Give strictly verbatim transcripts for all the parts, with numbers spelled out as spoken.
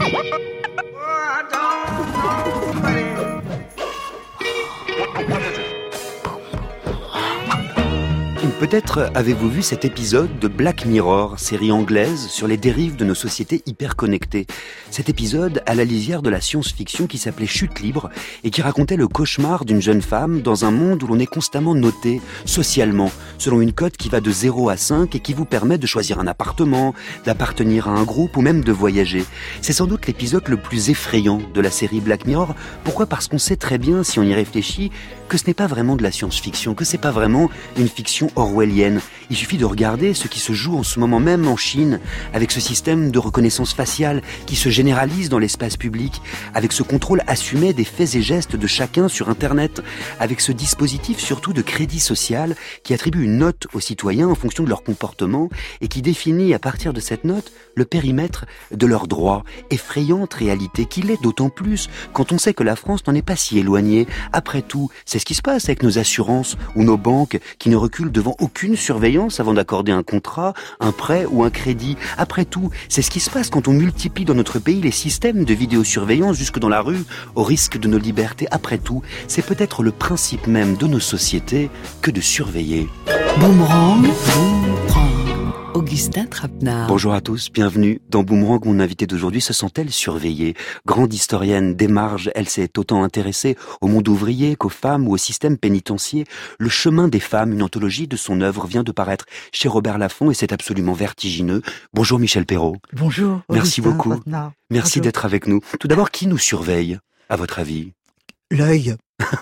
Peut-être avez-vous vu cet épisode de Black Mirror, série anglaise sur les dérives de nos sociétés hyper connectées. Cet épisode à la lisière de la science-fiction qui s'appelait Chute libre et qui racontait le cauchemar d'une jeune femme dans un monde où l'on est constamment noté socialement, selon une cote qui va de zéro à cinq et qui vous permet de choisir un appartement, d'appartenir à un groupe ou même de voyager. C'est sans doute l'épisode le plus effrayant de la série Black Mirror. Pourquoi ? Parce qu'on sait très bien, si on y réfléchit, que ce n'est pas vraiment de la science-fiction, que c'est pas vraiment une fiction orwellienne. Il suffit de regarder ce qui se joue en ce moment même en Chine, avec ce système de reconnaissance faciale qui se généralise dans l'espace public, avec ce contrôle assumé des faits et gestes de chacun sur Internet, avec ce dispositif surtout de crédit social qui attribue une note aux citoyens en fonction de leur comportement et qui définit à partir de cette note le périmètre de leurs droits. Effrayante réalité qu'il est d'autant plus quand on sait que la France n'en est pas si éloignée. Après tout, c'est ce qui se passe avec nos assurances ou nos banques qui ne reculent devant aucune surveillance avant d'accorder un contrat, un prêt ou un crédit. Après tout, c'est ce qui se passe quand on multiplie dans notre pays les systèmes de vidéosurveillance jusque dans la rue au risque de nos libertés. Après tout, c'est peut-être le principe même de nos sociétés que de surveiller. Boomerang, Boomerang. Augustin Trapenard. Bonjour à tous, bienvenue dans Boomerang. Mon invitée d'aujourd'hui se sent-elle surveillée ? Grande historienne des marges, elle s'est autant intéressée au monde ouvrier qu'aux femmes ou au système pénitentiaire. Le chemin des femmes, une anthologie de son œuvre, vient de paraître chez Robert Laffont et c'est absolument vertigineux. Bonjour Michel Perrault. Bonjour. Merci Augustin beaucoup. Trapenard. Merci Bonjour. d'être avec nous. Tout d'abord, qui nous surveille, à votre avis ? L'œil.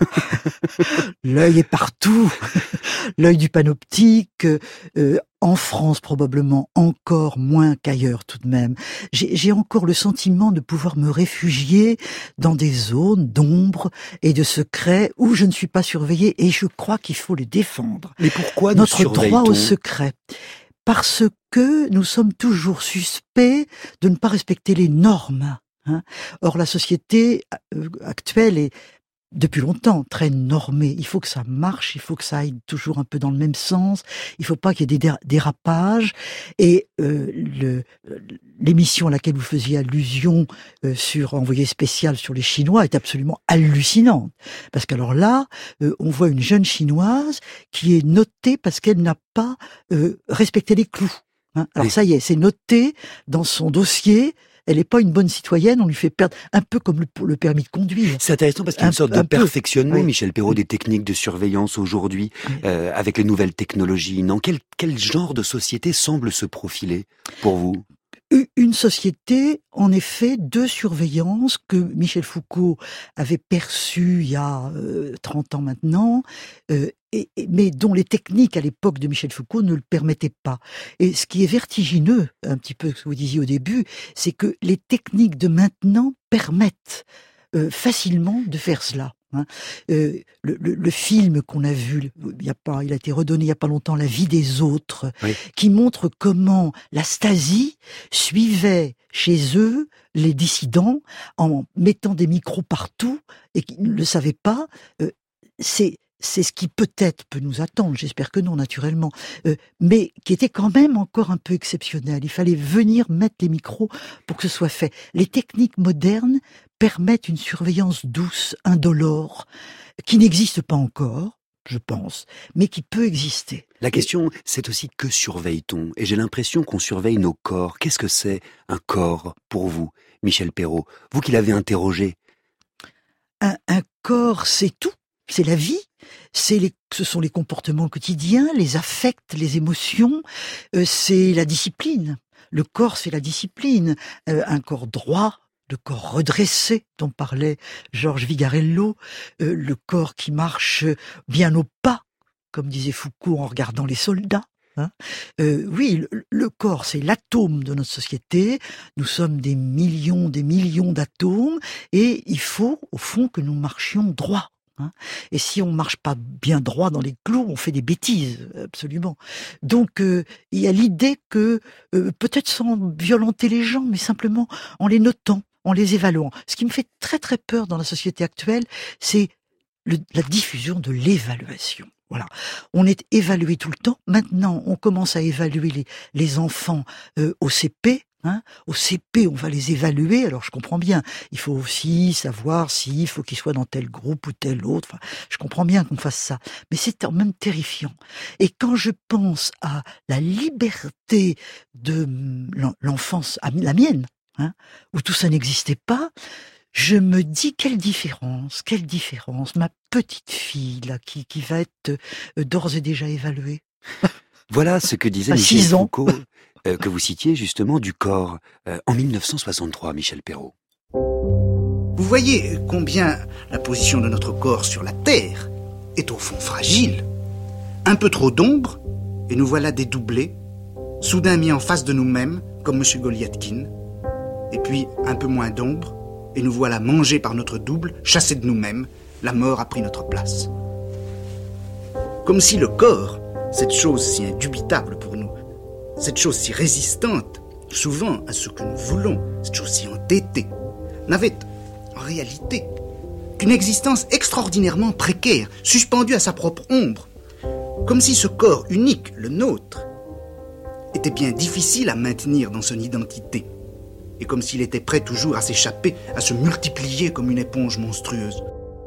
L'œil est partout. L'œil du panoptique, euh, en France probablement encore moins qu'ailleurs tout de même. J'ai, j'ai encore le sentiment de pouvoir me réfugier dans des zones d'ombre et de secret où je ne suis pas surveillée et je crois qu'il faut les défendre. Mais pourquoi nous Notre surveille-t-on ? droit au secret. Parce que nous sommes toujours suspects de ne pas respecter les normes. Hein. Or, la société euh, actuelle est depuis longtemps très normée. Il faut que ça marche, il faut que ça aille toujours un peu dans le même sens, il ne faut pas qu'il y ait des dérapages. Et euh, le, l'émission à laquelle vous faisiez allusion euh, sur Envoyé spécial sur les Chinois est absolument hallucinante. Parce qu'alors là, euh, on voit une jeune Chinoise qui est notée parce qu'elle n'a pas euh, respecté les clous. Hein. Alors oui. Ça y est, c'est noté dans son dossier. Elle n'est pas une bonne citoyenne, on lui fait perdre, un peu comme le, le permis de conduire. C'est intéressant parce qu'il y a une Un- sorte de un peu. perfectionnement, Oui. Michel Perrault, des techniques de surveillance aujourd'hui, Oui. euh, avec les nouvelles technologies. Non, quel, quel genre de société semble se profiler pour vous ? Une société, en effet, de surveillance que Michel Foucault avait perçue il y a euh, trente ans maintenant, euh, et, et, mais dont les techniques à l'époque de Michel Foucault ne le permettaient pas. Et ce qui est vertigineux, un petit peu ce que vous disiez au début, c'est que les techniques de maintenant permettent euh, facilement de faire cela. Hein. Euh, le, le, le film qu'on a vu, il y a pas, il a été redonné il y a pas longtemps, La vie des autres, Oui. qui montre comment la Stasi suivait chez eux les dissidents en mettant des micros partout et qui ne le savaient pas. Euh, c'est c'est ce qui peut-être peut nous attendre, j'espère que non naturellement, euh, mais qui était quand même encore un peu exceptionnel. Il fallait venir mettre les micros pour que ce soit fait. Les techniques modernes permettent une surveillance douce, indolore, qui n'existe pas encore, je pense, mais qui peut exister. La question, c'est aussi que surveille-t-on ? Et j'ai l'impression qu'on surveille nos corps. Qu'est-ce que c'est un corps pour vous, Michel Perrault ? Vous qui l'avez interrogé. Un, un corps, c'est tout. C'est la vie, c'est les, ce sont les comportements quotidiens, les affects, les émotions, euh, c'est la discipline. Le corps, c'est la discipline. Euh, un corps droit, le corps redressé dont parlait Georges Vigarello, euh, le corps qui marche bien au pas, comme disait Foucault en regardant les soldats. Hein. Euh, oui, le, le corps, c'est l'atome de notre société. Nous sommes des millions, des millions d'atomes, et il faut, au fond, que nous marchions droit. Hein. Et si on marche pas bien droit dans les clous, on fait des bêtises, absolument. Donc euh, il y a l'idée que, euh, peut-être sans violenter les gens, mais simplement en les notant, en les évaluant. Ce qui me fait très très peur dans la société actuelle, c'est le, la diffusion de l'évaluation. Voilà, on est évalué tout le temps. Maintenant, on commence à évaluer les, les enfants euh, au C P. Hein, au C P, on va les évaluer. Alors je comprends bien. Il faut aussi savoir s'il faut qu'ils soient dans tel groupe ou tel autre. Enfin, je comprends bien qu'on fasse ça, mais c'est quand même terrifiant. Et quand je pense à la liberté de l'enfance, à la mienne, hein, où tout ça n'existait pas, je me dis quelle différence, quelle différence. Ma petite fille là, qui qui va être euh, d'ores et déjà évaluée. Voilà ce que disait À Michel six ans. Foucault, euh, que vous citiez justement du corps, euh, en mille neuf cent soixante-trois, Michel Perrault. Vous voyez combien la position de notre corps sur la Terre est au fond fragile. Un peu trop d'ombre, et nous voilà dédoublés, soudain mis en face de nous-mêmes, comme M. Goliathkin. Et puis un peu moins d'ombre, et nous voilà mangés par notre double, chassés de nous-mêmes, la mort a pris notre place. Comme si le corps, cette chose si indubitable pour nous, cette chose si résistante, souvent à ce que nous voulons, cette chose si entêtée, n'avait en réalité qu'une existence extraordinairement précaire, suspendue à sa propre ombre, comme si ce corps unique, le nôtre, était bien difficile à maintenir dans son identité, et comme s'il était prêt toujours à s'échapper, à se multiplier comme une éponge monstrueuse.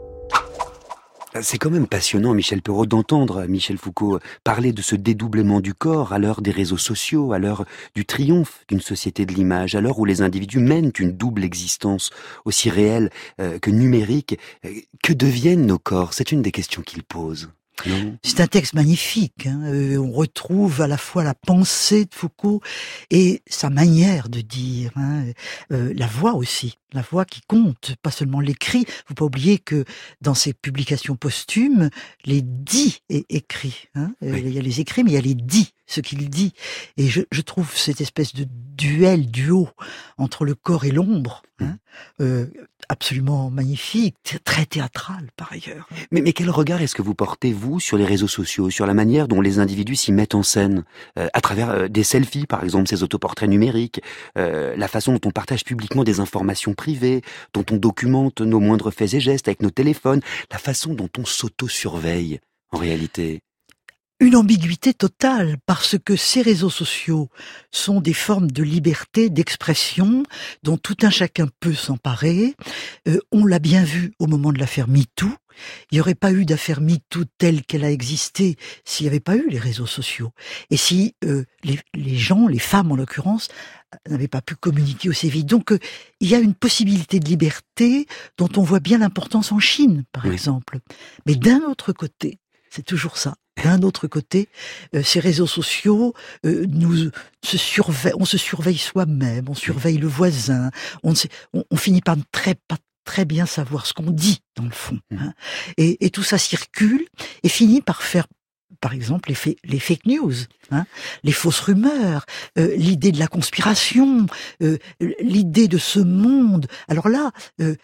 C'est quand même passionnant, Michel Perrault, d'entendre Michel Foucault parler de ce dédoublement du corps à l'heure des réseaux sociaux, à l'heure du triomphe d'une société de l'image, à l'heure où les individus mènent une double existence aussi réelle euh, que numérique. Que deviennent nos corps? C'est une des questions qu'il pose. Non. C'est un texte magnifique. Hein. Euh, on retrouve à la fois la pensée de Foucault et sa manière de dire. Hein. Euh, la voix aussi, la voix qui compte, pas seulement l'écrit. Faut pas oublier que dans ses publications posthumes, les dits est écrit. Hein. Euh, oui. Il y a les écrits, mais il y a les dits, ce qu'il dit. Et je, je trouve cette espèce de duel, duo entre le corps et l'ombre, hein, euh, absolument magnifique, très théâtral par ailleurs. Mais, mais quel regard est-ce que vous portez, vous, sur les réseaux sociaux, sur la manière dont les individus s'y mettent en scène, euh, à travers euh, des selfies, par exemple, ces autoportraits numériques, euh, la façon dont on partage publiquement des informations privées, dont on documente nos moindres faits et gestes avec nos téléphones, la façon dont on s'auto-surveille, en réalité? Une ambiguïté totale, parce que ces réseaux sociaux sont des formes de liberté, d'expression, dont tout un chacun peut s'emparer. Euh, on l'a bien vu au moment de l'affaire MeToo. Il n'y aurait pas eu d'affaire MeToo telle qu'elle a existé s'il n'y avait pas eu les réseaux sociaux. Et si euh, les, les gens, les femmes en l'occurrence, n'avaient pas pu communiquer aussi vite. Donc euh, il y a une possibilité de liberté dont on voit bien l'importance en Chine, par oui. exemple. Mais d'un autre côté, c'est toujours ça. D'un autre côté, euh, ces réseaux sociaux, euh, nous se surveillent, on se surveille soi-même, on surveille le voisin, on, sait, on, on finit par ne très, pas très bien savoir ce qu'on dit dans le fond. Hein. Et, et tout ça circule et finit par faire, par exemple, les, fa- les fake news, hein, les fausses rumeurs, euh, l'idée de la conspiration, euh, l'idée de ce monde. Alors là, euh,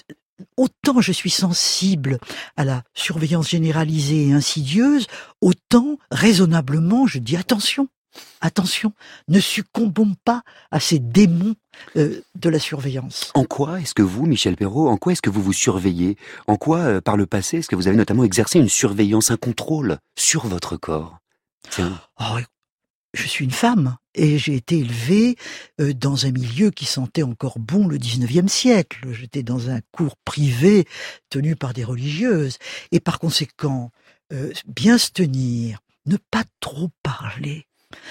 autant je suis sensible à la surveillance généralisée et insidieuse, autant raisonnablement je dis attention, attention, ne succombons pas à ces démons euh, de la surveillance. En quoi est-ce que vous, Michel Perrault, en quoi est-ce que vous vous surveillez? En quoi, euh, par le passé, est-ce que vous avez notamment exercé une surveillance, un contrôle sur votre corps? Tiens. Oh, je suis une femme et j'ai été élevée euh, dans un milieu qui sentait encore bon le dix-neuvième siècle. J'étais dans un cours privé tenu par des religieuses. Et par conséquent, euh, bien se tenir, ne pas trop parler,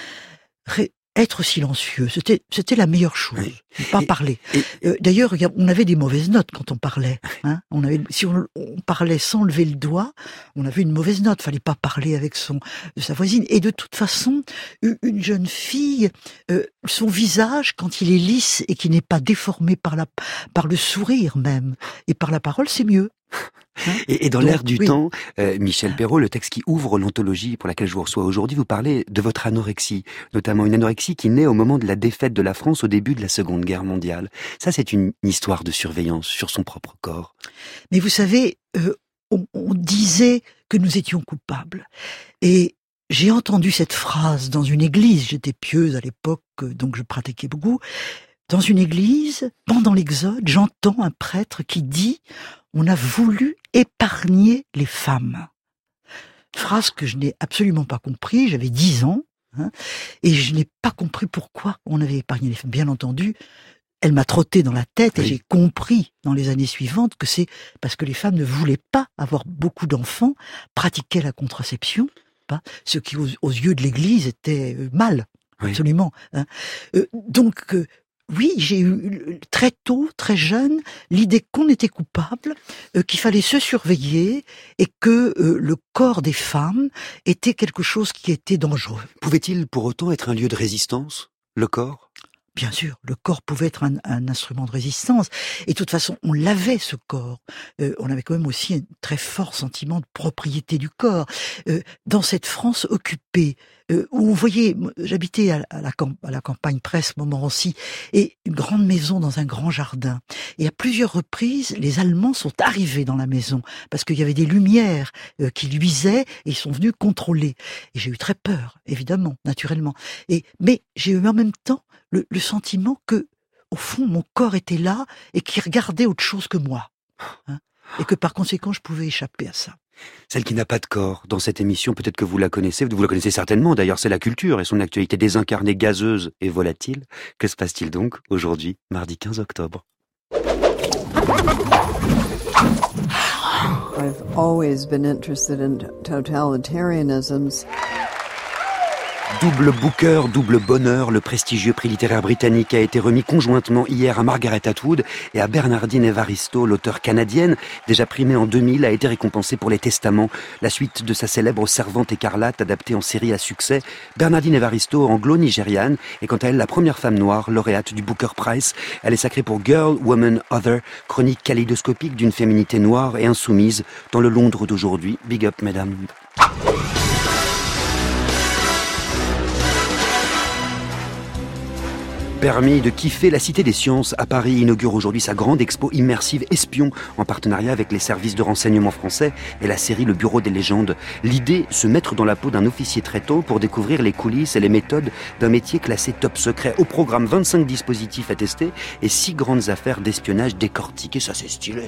ré- être silencieux, c'était, c'était la meilleure chose. Oui. Ne pas et, parler. Et, euh, d'ailleurs, on avait des mauvaises notes quand on parlait. Hein. On avait, si on, on parlait sans lever le doigt, on avait une mauvaise note. Fallait pas parler avec son, sa voisine. Et de toute façon, une jeune fille, euh, son visage, quand il est lisse et qui n'est pas déformé par la, par le sourire même, et par la parole, c'est mieux. Hein et, et dans Donc, l'air du oui. temps, euh, Michel Perrault, le texte qui ouvre l'anthologie pour laquelle je vous reçois aujourd'hui, vous parlez de votre anorexie, notamment une anorexie qui naît au moment de la défaite de la France au début de la Seconde Guerre mondiale. Ça, c'est une histoire de surveillance sur son propre corps. Mais vous savez, euh, on, on disait que nous étions coupables. Et j'ai entendu cette phrase dans une église, j'étais pieuse à l'époque, donc je pratiquais beaucoup. Dans une église, pendant l'Exode, j'entends un prêtre qui dit « On a voulu épargner les femmes ». Phrase que je n'ai absolument pas compris, j'avais dix ans, Hein, et je n'ai pas compris pourquoi on avait épargné les femmes. Bien entendu, elle m'a trotté dans la tête, oui. Et j'ai compris dans les années suivantes que c'est parce que les femmes ne voulaient pas avoir beaucoup d'enfants, pratiquaient la contraception, pas, ce qui aux, aux yeux de l'Église était mal, oui. Absolument. Hein. Euh, donc, euh, oui, j'ai eu très tôt, très jeune, l'idée qu'on était coupable, euh, qu'il fallait se surveiller et que euh, le corps des femmes était quelque chose qui était dangereux. Pouvait-il pour autant être un lieu de résistance, le corps ? Bien sûr, le corps pouvait être un, un instrument de résistance. Et de toute façon, on l'avait, ce corps. Euh, on avait quand même aussi un très fort sentiment de propriété du corps. Euh, dans cette France occupée, euh, où vous voyez, j'habitais à, à, la, à la campagne presque Montmorency, et une grande maison dans un grand jardin. Et à plusieurs reprises, les Allemands sont arrivés dans la maison, parce qu'il y avait des lumières euh, qui luisaient, et ils sont venus contrôler. Et j'ai eu très peur, évidemment, naturellement. Et, mais j'ai eu en même temps Le, le sentiment que, au fond, mon corps était là et qu'il regardait autre chose que moi. Hein, et que par conséquent, je pouvais échapper à ça. Celle qui n'a pas de corps, dans cette émission, peut-être que vous la connaissez, vous la connaissez certainement, d'ailleurs, c'est la culture et son actualité désincarnée, gazeuse et volatile. Que se passe-t-il donc aujourd'hui, mardi quinze octobre ? I've always been interested in totalitarianisms. Double Booker, double bonheur, le prestigieux prix littéraire britannique a été remis conjointement hier à Margaret Atwood et à Bernardine Evaristo, l'auteure canadienne, déjà primée en deux mille, a été récompensée pour Les Testaments, la suite de sa célèbre Servante écarlate adaptée en série à succès. Bernardine Evaristo, anglo-nigériane, est quant à elle la première femme noire lauréate du Booker Prize. Elle est sacrée pour Girl, Woman, Other, chronique kaléidoscopique d'une féminité noire et insoumise dans le Londres d'aujourd'hui. Big up, mesdames. Permis de kiffer, la Cité des Sciences à Paris inaugure aujourd'hui sa grande expo immersive Espion en partenariat avec les services de renseignement français et la série Le Bureau des légendes. L'idée, se mettre dans la peau d'un officier traitant pour découvrir les coulisses et les méthodes d'un métier classé top secret. Au programme, vingt-cinq dispositifs à tester et six grandes affaires d'espionnage décortiquées. Ça, c'est stylé.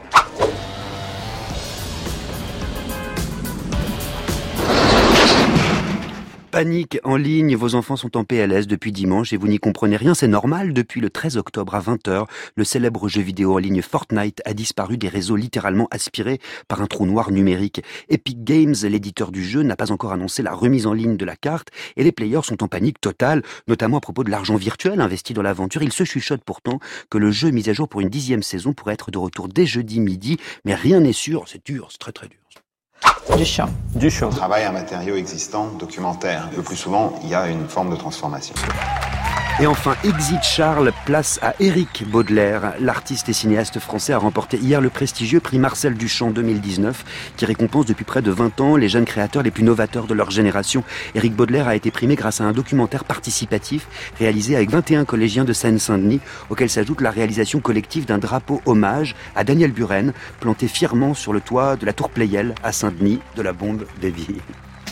Panique en ligne, vos enfants sont en P L S depuis dimanche et vous n'y comprenez rien, c'est normal. Depuis le treize octobre à vingt heures, le célèbre jeu vidéo en ligne Fortnite a disparu des réseaux littéralement aspirés par un trou noir numérique. Epic Games, l'éditeur du jeu, n'a pas encore annoncé la remise en ligne de la carte et les players sont en panique totale, notamment à propos de l'argent virtuel investi dans l'aventure. Il se chuchote pourtant que le jeu mis à jour pour une dixième saison pourrait être de retour dès jeudi midi, mais rien n'est sûr, c'est dur, c'est très très dur. Duchamp. Duchamp. On travaille un matériau existant, documentaire. Le plus souvent, il y a une forme de transformation. Et enfin, Exit Charles, place à Éric Baudelaire. L'artiste et cinéaste français a remporté hier le prestigieux prix Marcel Duchamp deux mille dix-neuf, qui récompense depuis près de vingt ans les jeunes créateurs les plus novateurs de leur génération. Éric Baudelaire a été primé grâce à un documentaire participatif réalisé avec vingt et un collégiens de Seine-Saint-Denis, auquel s'ajoute la réalisation collective d'un drapeau hommage à Daniel Buren, planté fièrement sur le toit de la tour Pleyel à Saint-Denis, de la bombe des villes.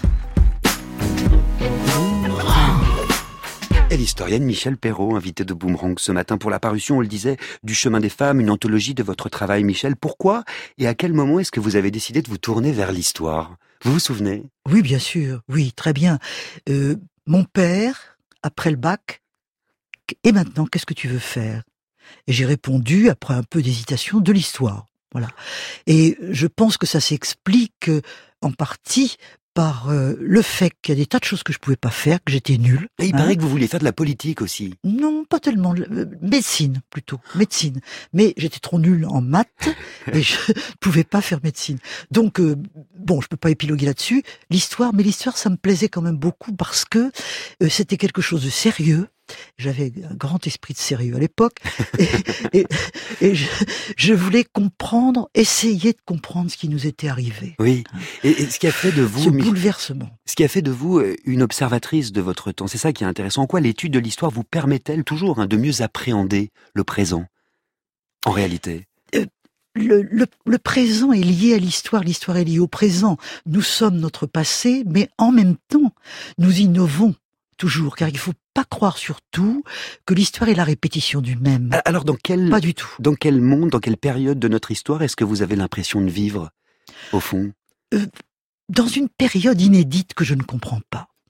Et l'historienne Michèle Perrault, invitée de Boomerang ce matin pour la parution, on le disait, du Chemin des Femmes, une anthologie de votre travail. Michèle, pourquoi et à quel moment est-ce que vous avez décidé de vous tourner vers l'histoire ? Vous vous souvenez ? Oui, bien sûr, oui, très bien. Euh, mon père, après le bac, et maintenant, qu'est-ce que tu veux faire ? Et j'ai répondu, après un peu d'hésitation, de l'histoire. Voilà. Et je pense que ça s'explique en partie par euh, le fait qu'il y a des tas de choses que je pouvais pas faire, que j'étais nulle. Et il hein. paraît que vous vouliez faire de la politique aussi. Non, pas tellement. Euh, médecine, plutôt. Médecine. Mais j'étais trop nulle en maths et je ne pouvais pas faire médecine. Donc, euh, bon, je peux pas épiloguer là-dessus. L'histoire, mais l'histoire, ça me plaisait quand même beaucoup parce que euh, c'était quelque chose de sérieux. J'avais un grand esprit de sérieux à l'époque et, et, et je, je voulais comprendre, essayer de comprendre ce qui nous était arrivé. Oui, et, et ce qui a fait de vous... Ce bouleversement. Ce qui a fait de vous une observatrice de votre temps, c'est ça qui est intéressant. En quoi l'étude de l'histoire vous permet-elle toujours hein, de mieux appréhender le présent, en réalité ? euh, Le, le, le présent est lié à l'histoire, l'histoire est liée au présent. Nous sommes notre passé, mais en même temps, nous innovons. Toujours, car il ne faut pas croire surtout que l'histoire est la répétition du même. Alors dans quel, pas du tout. Dans quel monde, dans quelle période de notre histoire est-ce que vous avez l'impression de vivre, au fond ? euh, Dans une période inédite que je ne comprends pas. Vraiment ?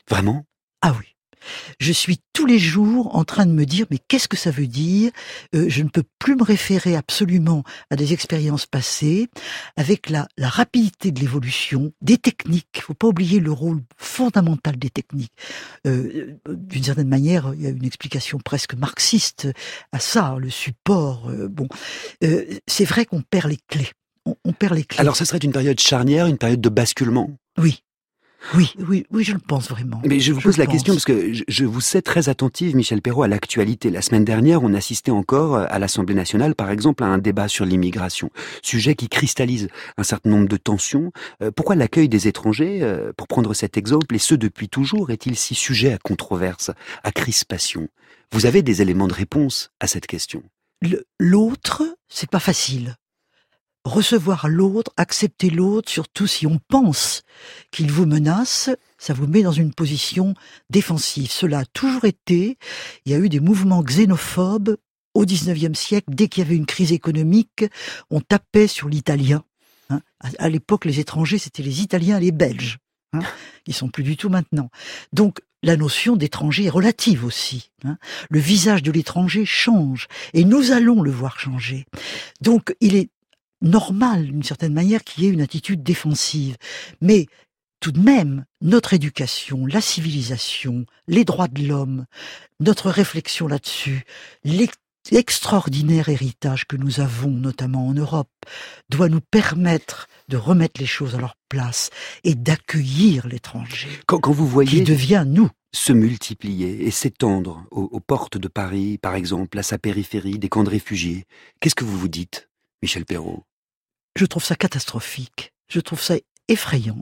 Ah oui. Je suis tous les jours en train de me dire, mais qu'est-ce que ça veut dire ? euh, Je ne peux plus me référer absolument à des expériences passées, avec la, la rapidité de l'évolution, des techniques. Il ne faut pas oublier le rôle fondamental des techniques. Euh, d'une certaine manière, il y a une explication presque marxiste à ça, le support. Euh, bon, euh, c'est vrai qu'on perd les clés. On, on perd les clés. Alors, ce serait une période charnière, une période de basculement ? Oui. Oui, oui, oui, je le pense vraiment. Mais je vous je pose la pense. question parce que je, je vous sais très attentive, Michel Perrault, à l'actualité. La semaine dernière, on assistait encore à l'Assemblée nationale, par exemple, à un débat sur l'immigration, sujet qui cristallise un certain nombre de tensions. Euh, pourquoi l'accueil des étrangers, euh, pour prendre cet exemple, et ce depuis toujours, est-il si sujet à controverse, à crispation ? Vous avez des éléments de réponse à cette question ? Le- L'autre, c'est pas facile. Recevoir l'autre, accepter l'autre, surtout si on pense qu'il vous menace, ça vous met dans une position défensive. Cela a toujours été. Il y a eu des mouvements xénophobes au dix-neuvième siècle. Dès qu'il y avait une crise économique, on tapait sur l'italien. Hein. À, à l'époque, les étrangers, c'était les Italiens et les Belges. Hein. Ils sont plus du tout maintenant. Donc, la notion d'étranger est relative aussi. Hein. Le visage de l'étranger change. Et nous allons le voir changer. Donc, il est normal, d'une certaine manière, qu'il y ait une attitude défensive. Mais tout de même, notre éducation, la civilisation, les droits de l'homme, notre réflexion là-dessus, l'extraordinaire héritage que nous avons, notamment en Europe, doit nous permettre de remettre les choses à leur place et d'accueillir l'étranger, Quand, quand vous voyez qui devient nous. se multiplier et s'étendre aux, aux portes de Paris, par exemple, à sa périphérie, des camps de réfugiés, qu'est-ce que vous vous dites, Michel Perrault ? Je trouve ça catastrophique. Je trouve ça effrayant.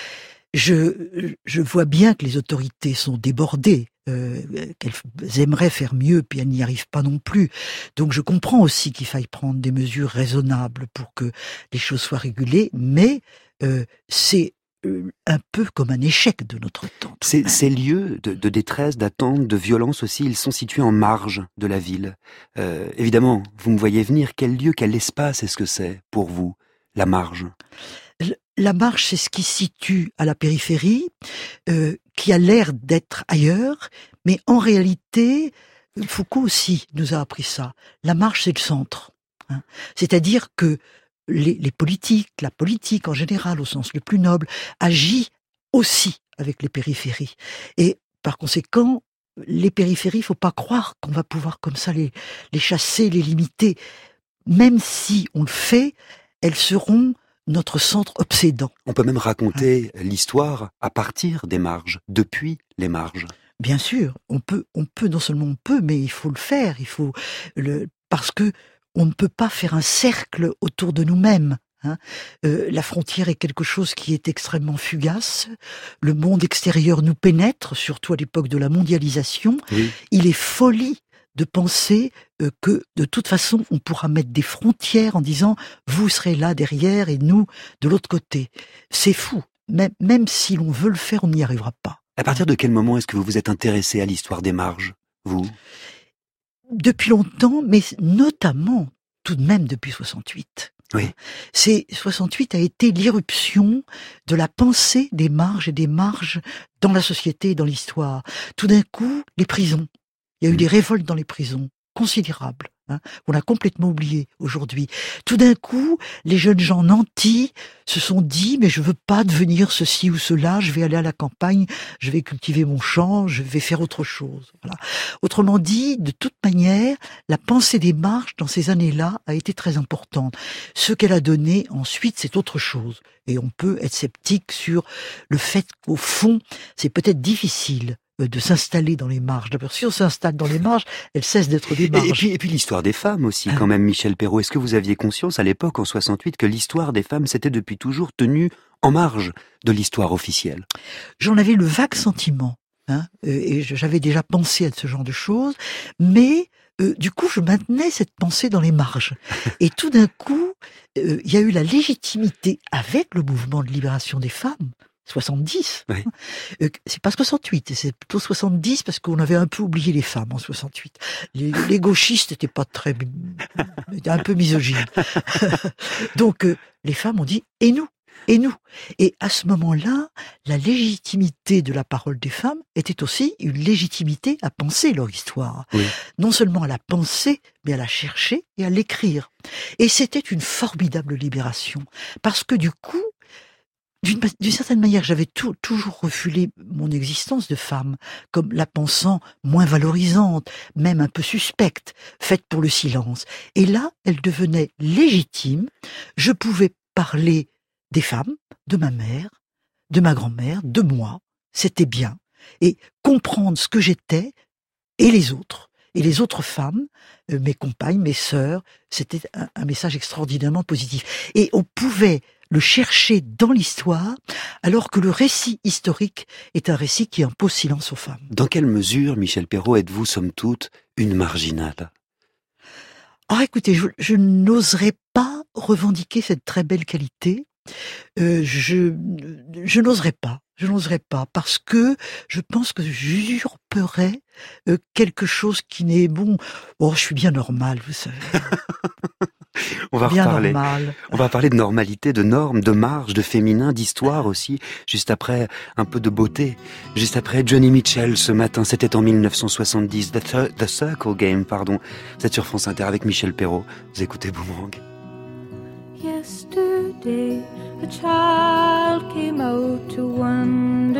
Je, je vois bien que les autorités sont débordées, euh, qu'elles aimeraient faire mieux, puis elles n'y arrivent pas non plus. Donc je comprends aussi qu'il faille prendre des mesures raisonnables pour que les choses soient régulées, mais euh, c'est euh, un peu comme un échec de notre temps. Ces, ces lieux de, de détresse, d'attente, de violence aussi, ils sont situés en marge de la ville. Euh, évidemment, vous me voyez venir, quel lieu, quel espace est-ce que c'est pour vous, la marge ? La marge, c'est ce qui se situe à la périphérie, euh, qui a l'air d'être ailleurs, mais en réalité, Foucault aussi nous a appris ça. La marge, c'est le centre. Hein. C'est-à-dire que les, les politiques, la politique en général, au sens le plus noble, agit aussi avec les périphéries. Et par conséquent, les périphéries, il faut pas croire qu'on va pouvoir comme ça les, les chasser, les limiter. Même si on le fait, elles seront notre centre obsédant. On peut même raconter hein. l'histoire à partir des marges, depuis les marges. Bien sûr, on peut, on peut, non seulement on peut, mais il faut le faire, il faut le, parce que on ne peut pas faire un cercle autour de nous-mêmes. Hein. Euh, la frontière est quelque chose qui est extrêmement fugace. Le monde extérieur nous pénètre, surtout à l'époque de la mondialisation. Oui. Il est folie de penser euh, que de toute façon on pourra mettre des frontières en disant vous serez là derrière et nous de l'autre côté. C'est fou. Même, même si l'on veut le faire, on n'y arrivera pas. À partir de quel moment est-ce que vous vous êtes intéressé à l'histoire des marges, vous ? Depuis longtemps, mais notamment tout de même depuis soixante-huit. Oui. C'est, soixante-huit a été l'irruption de la pensée des marges et des marges dans la société et dans l'histoire. Tout d'un coup, les prisons. Il y a eu des révoltes dans les prisons, considérables, hein, qu'on a complètement oublié aujourd'hui. Tout d'un coup, les jeunes gens nantis se sont dit « mais je veux pas devenir ceci ou cela, je vais aller à la campagne, je vais cultiver mon champ, je vais faire autre chose. » Voilà. Autrement dit, de toute manière, la pensée des marges dans ces années-là a été très importante. Ce qu'elle a donné ensuite, c'est autre chose. Et on peut être sceptique sur le fait qu'au fond, c'est peut-être difficile de s'installer dans les marges. D'abord, si on s'installe dans les marges, elles cessent d'être des marges. Et puis, et puis l'histoire des femmes aussi, quand même, Michel Perrault. Est-ce que vous aviez conscience à l'époque, en soixante-huit, que l'histoire des femmes s'était depuis toujours tenue en marge de l'histoire officielle ? J'en avais le vague sentiment, hein, et j'avais déjà pensé à ce genre de choses, mais euh, du coup, je maintenais cette pensée dans les marges. Et tout d'un coup, euh, il y a eu la légitimité avec le mouvement de libération des femmes, soixante-dix. Oui. Euh, c'est pas soixante-huit, c'est plutôt soixante-dix parce qu'on avait un peu oublié les femmes en soixante-huit. Les, les gauchistes étaient pas très, étaient un peu misogynes. Donc euh, les femmes ont dit et nous. et nous. Et à ce moment-là, la légitimité de la parole des femmes était aussi une légitimité à penser leur histoire. Oui. Non seulement à la penser, mais à la chercher et à l'écrire. Et c'était une formidable libération. Parce que du coup, D'une, d'une certaine manière, j'avais tout, toujours refoulé mon existence de femme, comme la pensant moins valorisante, même un peu suspecte, faite pour le silence. Et là, elle devenait légitime. Je pouvais parler des femmes, de ma mère, de ma grand-mère, de moi. C'était bien. Et comprendre ce que j'étais et les autres. Et les autres femmes, euh, mes compagnes, mes sœurs, c'était un, un message extraordinairement positif. Et on pouvait le chercher dans l'histoire, alors que le récit historique est un récit qui impose silence aux femmes. Dans quelle mesure, Michel Perrault, êtes-vous, somme toute, une marginale ? Ah, écoutez, je, je n'oserais pas revendiquer cette très belle qualité. Euh, je, je n'oserais pas. Je n'oserais pas, parce que je pense que j'usurperais euh, quelque chose qui n'est bon. Oh, je suis bien normale, vous savez. On va bien reparler. Normal. On va parler de normalité, de normes, de marge, de féminin, d'histoire aussi. Juste après, un peu de beauté. Juste après, Joni Mitchell ce matin. C'était en mille neuf cent soixante-dix. The, Thir- The Circle Game, pardon. Vous êtes sur France Inter avec Michel Perrault. Vous écoutez Boomerang. Yesterday, a child came out to wander,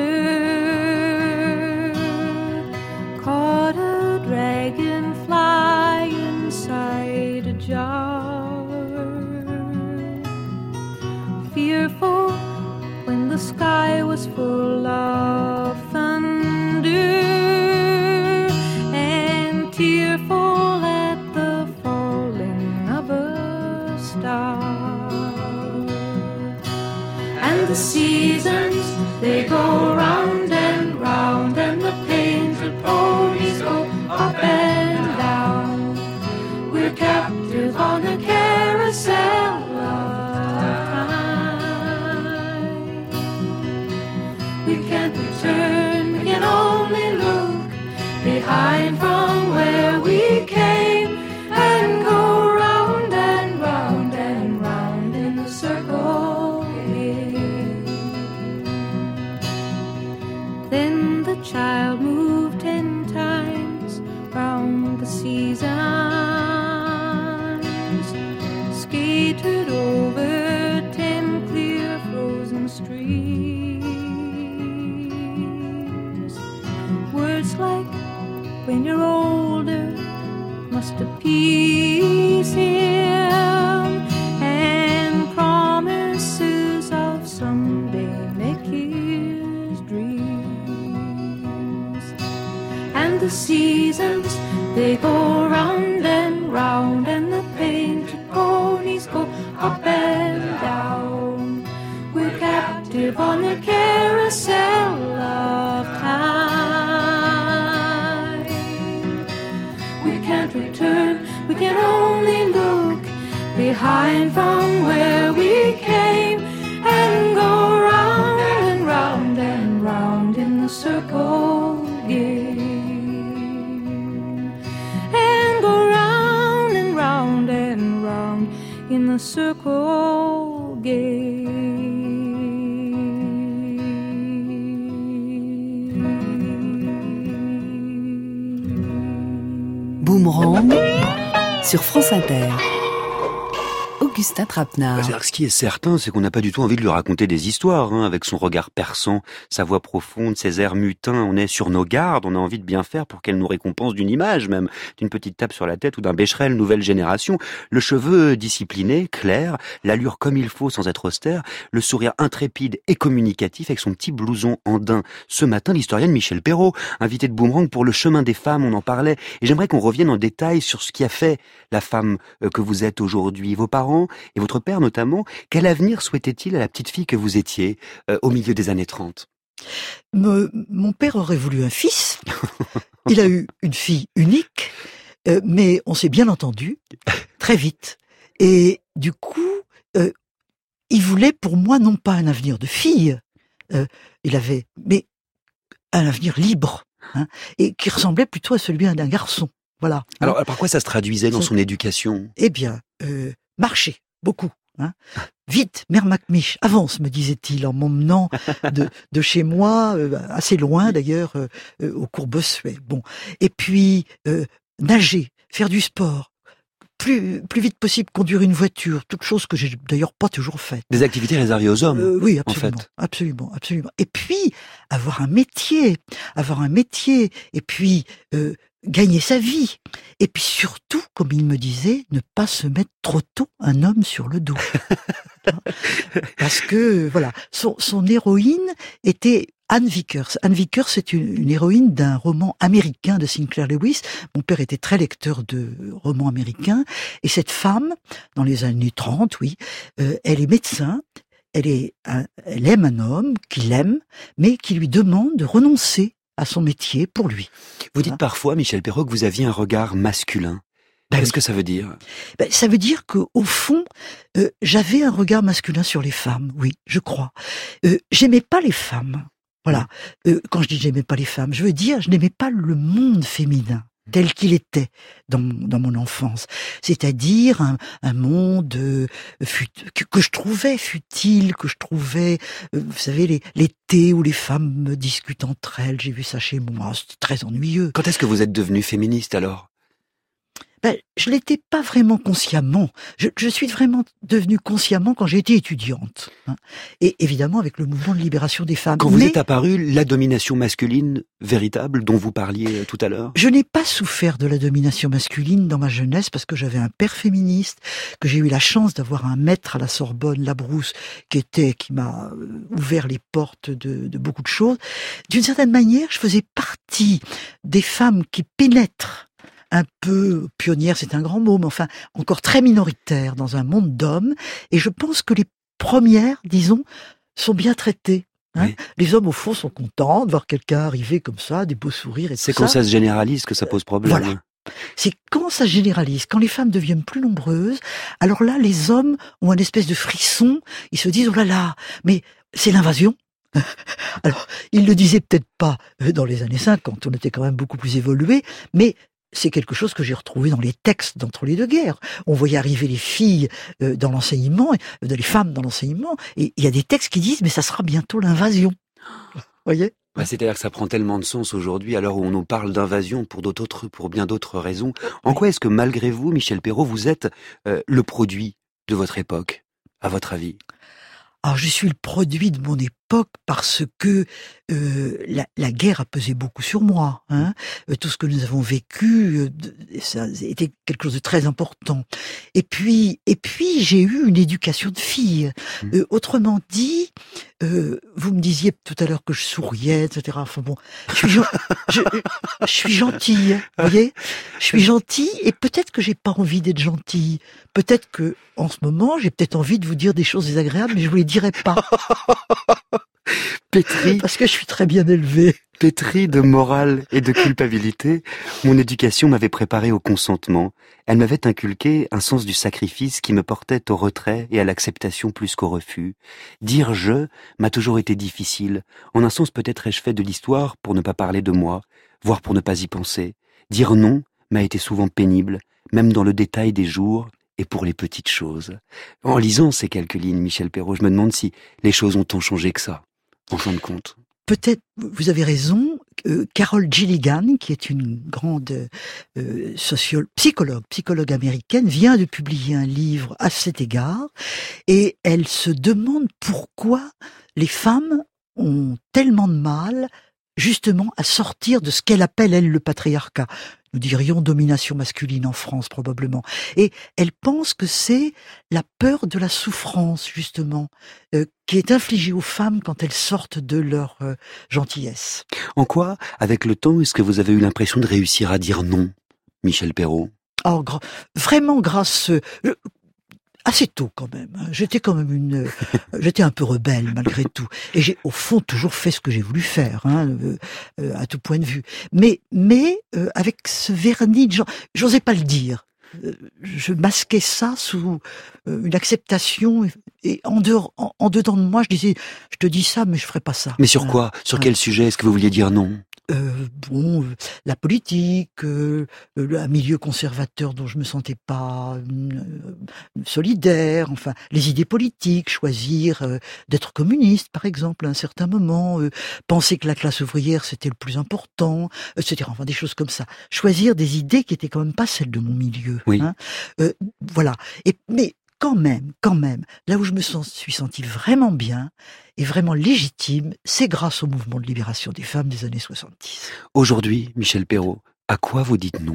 caught a dragonfly inside a jar. Fearful when the sky was full of thunder, and tearful at the falling of a star. And the seasons, they go round and round, and the painted ponies go up and down. We're captive on a carousel of time. We can't return, we can only look behind from where we came, and go round and round and round in the circle. Then the child moved ten times round the seasons, skated over ten clear frozen streams. Words like, when you're older, must appease him, and promises of someday make his dreams. And the seasons, they go round and round, and the painted ponies go up and down. We're captive on the carousel of time. We can't return, we can only look behind from where we came, and go round and round and round in the circle game, and go round and round and round in the circle game. Boomerang sur France Inter. Augustin Trapenard. C'est-à-dire que ce qui est certain, c'est qu'on n'a pas du tout envie de lui raconter des histoires, hein, avec son regard perçant, sa voix profonde, ses airs mutins. On est sur nos gardes, on a envie de bien faire pour qu'elle nous récompense d'une image, même d'une petite tape sur la tête ou d'un Becherel nouvelle génération. Le cheveu discipliné, clair, l'allure comme il faut sans être austère, le sourire intrépide et communicatif avec son petit blouson andin. Ce matin, l'historienne Michel Perrault, invitée de Boomerang pour le chemin des femmes, on en parlait. Et j'aimerais qu'on revienne en détail sur ce qui a fait la femme que vous êtes aujourd'hui. Vos parents et votre père notamment, quel avenir souhaitait-il à la petite fille que vous étiez euh, au milieu des années trente ? Me, mon père aurait voulu un fils. Il a eu une fille unique, euh, mais on s'est bien entendu très vite. Et du coup, euh, il voulait pour moi non pas un avenir de fille, euh, il avait, mais un avenir libre, hein, et qui ressemblait plutôt à celui d'un garçon. Voilà. Alors, par quoi ça se traduisait dans son éducation ? Eh bien, euh, marcher, beaucoup. Hein. Vite, mère Macmiche, avance, me disait-il en m'emmenant de, de chez moi, euh, assez loin d'ailleurs, euh, euh, au cours Bossuet. Bon, et puis euh, nager, faire du sport, plus plus vite possible conduire une voiture, toute chose que j'ai d'ailleurs pas toujours faite. Des activités réservées aux hommes. Euh, oui, absolument, en fait. absolument, absolument. Et puis avoir un métier, avoir un métier, et puis euh, gagner sa vie. Et puis surtout, comme il me disait, ne pas se mettre trop tôt un homme sur le dos. Parce que, voilà, son, son héroïne était Anne Vickers. Anne Vickers, c'est une, une héroïne d'un roman américain de Sinclair Lewis. Mon père était très lecteur de romans américains. Et cette femme, dans les années trente, oui, euh, elle est médecin. Elle, est un, elle aime un homme qui l'aime, mais qui lui demande de renoncer à son métier pour lui. Vous dites parfois, Michel Perrault, que vous aviez un regard masculin. Ben Qu'est-ce oui. que ça veut dire? Ben, ça veut dire que au fond, euh, j'avais un regard masculin sur les femmes, oui, je crois. Euh, j'aimais pas les femmes. Voilà. Euh, quand je dis j'aimais pas les femmes, je veux dire je n'aimais pas le monde féminin tel qu'il était dans, dans mon enfance. C'est-à-dire un, un monde euh, fut, que, que je trouvais futile, que je trouvais, euh, vous savez, les, l'été où les femmes me discutent entre elles. J'ai vu ça chez moi, c'était très ennuyeux. Quand est-ce que vous êtes devenue féministe alors? Ben, je l'étais pas vraiment consciemment. Je, je suis vraiment devenue consciemment quand j'ai été étudiante. Hein. Et évidemment avec le mouvement de libération des femmes. Quand vous Mais êtes apparue, la domination masculine véritable dont vous parliez tout à l'heure? Je n'ai pas souffert de la domination masculine dans ma jeunesse parce que j'avais un père féministe, que j'ai eu la chance d'avoir un maître à la Sorbonne, Labrousse, qui était, qui m'a ouvert les portes de, de beaucoup de choses. D'une certaine manière, je faisais partie des femmes qui pénètrent un peu pionnière, c'est un grand mot, mais enfin encore très minoritaire dans un monde d'hommes. Et je pense que les premières, disons, sont bien traitées. Hein. Oui. Les hommes, au fond, sont contents de voir quelqu'un arriver comme ça, des beaux sourires et tout ça. C'est quand ça se généralise que ça pose problème. Voilà. C'est quand ça se généralise, quand les femmes deviennent plus nombreuses, alors là, les hommes ont un espèce de frisson, ils se disent, oh là là, mais c'est l'invasion. Alors, ils le disaient peut-être pas dans les années cinquante, on était quand même beaucoup plus évolués, mais c'est quelque chose que j'ai retrouvé dans les textes d'entre les deux guerres. On voyait arriver les filles euh, dans l'enseignement, euh, les femmes dans l'enseignement, et il y a des textes qui disent « mais ça sera bientôt l'invasion ». Vous voyez ? Bah, c'est-à-dire que ça prend tellement de sens aujourd'hui, à l'heure où on nous parle d'invasion pour d'autres, pour bien d'autres raisons. En quoi est-ce que malgré vous, Michel Perrault, vous êtes euh, le produit de votre époque, à votre avis ? Alors, je suis le produit de mon époque parce que euh, la, la guerre a pesé beaucoup sur moi. Hein. Euh, tout ce que nous avons vécu, euh, ça a été quelque chose de très important. Et puis, et puis, j'ai eu une éducation de fille. Euh, autrement dit, euh, vous me disiez tout à l'heure que je souriais, et cetera. Enfin bon, je suis, je, je, je suis gentille, vous voyez. Je suis gentille et peut-être que j'ai pas envie d'être gentille. Peut-être que en ce moment, j'ai peut-être envie de vous dire des choses désagréables, mais je vous les dirai pas. Pétri. Parce que je suis très bien élevée. Pétri de morale et de culpabilité, mon éducation m'avait préparé au consentement. Elle m'avait inculqué un sens du sacrifice qui me portait au retrait et à l'acceptation plus qu'au refus. Dire « je » m'a toujours été difficile. En un sens, peut-être ai-je fait de l'histoire pour ne pas parler de moi, voire pour ne pas y penser. Dire « non » m'a été souvent pénible, même dans le détail des jours et pour les petites choses. En lisant ces quelques lignes, Michel Perrault, je me demande si les choses ont tant changé que ça, en fin de compte. Peut-être, vous avez raison, euh, Carol Gilligan, qui est une grande euh, sociologue, psychologue, psychologue américaine, vient de publier un livre à cet égard, et elle se demande pourquoi les femmes ont tellement de mal, justement, à sortir de ce qu'elle appelle, elle, le patriarcat. Nous dirions domination masculine en France, probablement. Et elle pense que c'est la peur de la souffrance, justement, euh, qui est infligée aux femmes quand elles sortent de leur euh, gentillesse. En quoi, avec le temps, est-ce que vous avez eu l'impression de réussir à dire non, Michel Perrault ? Oh, gra- vraiment grâce... Euh, assez tôt quand même. J'étais quand même une, j'étais un peu rebelle malgré tout, et j'ai au fond toujours fait ce que j'ai voulu faire, hein, euh, euh, à tout point de vue. Mais, mais euh, avec ce vernis, de, j'osais pas le dire. Euh, je masquais ça sous euh, une acceptation, et, et en dehors, en, en dedans de moi, je disais, je te dis ça, mais je ferai pas ça. Mais sur quoi ? Sur ouais. quel sujet est-ce que vous vouliez dire non ? Euh, bon, euh, la politique, euh, un milieu conservateur dont je me sentais pas euh, solidaire, enfin, les idées politiques, choisir euh, d'être communiste, par exemple, à un certain moment, euh, penser que la classe ouvrière c'était le plus important, et cetera. Enfin, des choses comme ça. Choisir des idées qui étaient quand même pas celles de mon milieu. Oui. Hein. Euh, voilà. Et, mais quand même, quand même, là où je me sens, suis sentie vraiment bien et vraiment légitime, c'est grâce au mouvement de libération des femmes des années soixante-dix. Aujourd'hui, Michel Perrault, à quoi vous dites non ?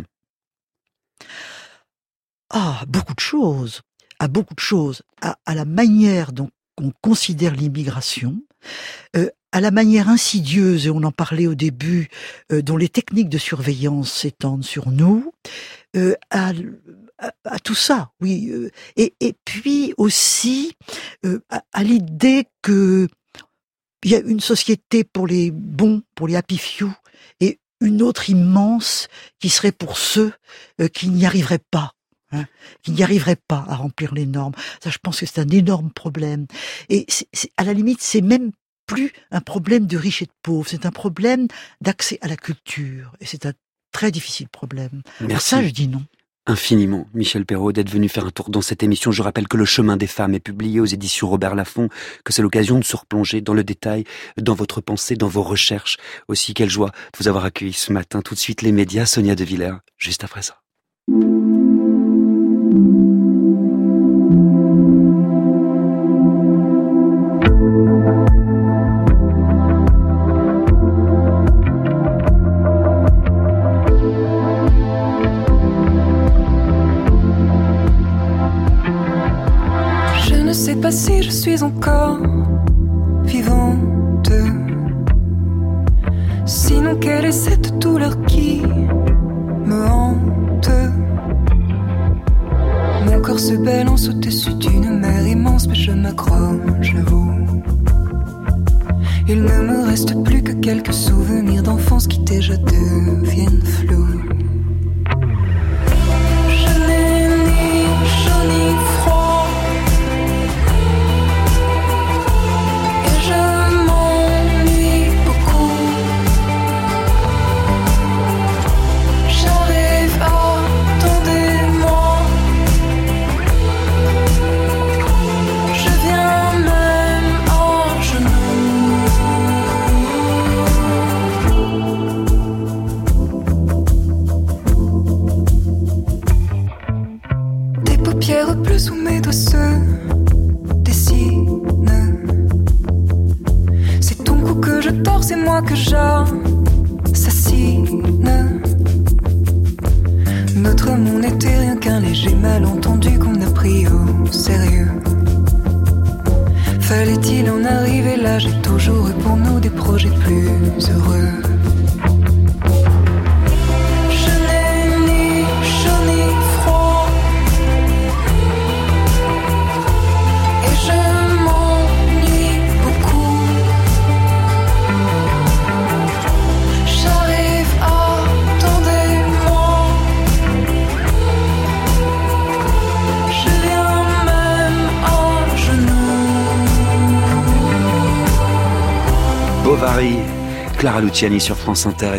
Ah, beaucoup de choses. À beaucoup de choses. À, à la manière dont on considère l'immigration, euh, à la manière insidieuse, et on en parlait au début, euh, dont les techniques de surveillance s'étendent sur nous, euh, à, à, à tout ça, oui. Euh, et, et puis aussi euh, à, à l'idée que il y a une société pour les bons, pour les happy few, et une autre immense qui serait pour ceux euh, qui n'y arriveraient pas. Hein, qui n'y arriveraient pas à remplir les normes. Ça, je pense que c'est un énorme problème. Et c'est, c'est, à la limite, c'est même plus un problème de riches et de pauvres, c'est un problème d'accès à la culture. Et c'est un très difficile problème. Merci. Alors ça, je dis non. Infiniment, Michel Perrault, d'être venu faire un tour dans cette émission. Je rappelle que Le Chemin des femmes est publié aux éditions Robert Laffont, que c'est l'occasion de se replonger dans le détail, dans votre pensée, dans vos recherches. Aussi, quelle joie de vous avoir accueilli ce matin. Tout de suite, les médias, Sonia De Villers, juste après ça. Je ne sais pas si je suis encore vivante. Sinon, quelle est cette douleur qui me hante? Mon corps se balance au-dessus d'une mer immense, mais je m'accroche à vous. Il ne me reste plus que quelques souvenirs d'enfance qui déjà deviennent flous. Je n'ai ni chaud ni froid. Sous mes doigts se dessine. C'est ton cou que je tords, c'est moi que j'assassine. Notre monde n'était rien qu'un léger malentendu qu'on a pris au sérieux. Fallait-il en arriver là? J'ai toujours eu pour nous des projets plus heureux. Bovary, Clara Luciani sur France Inter.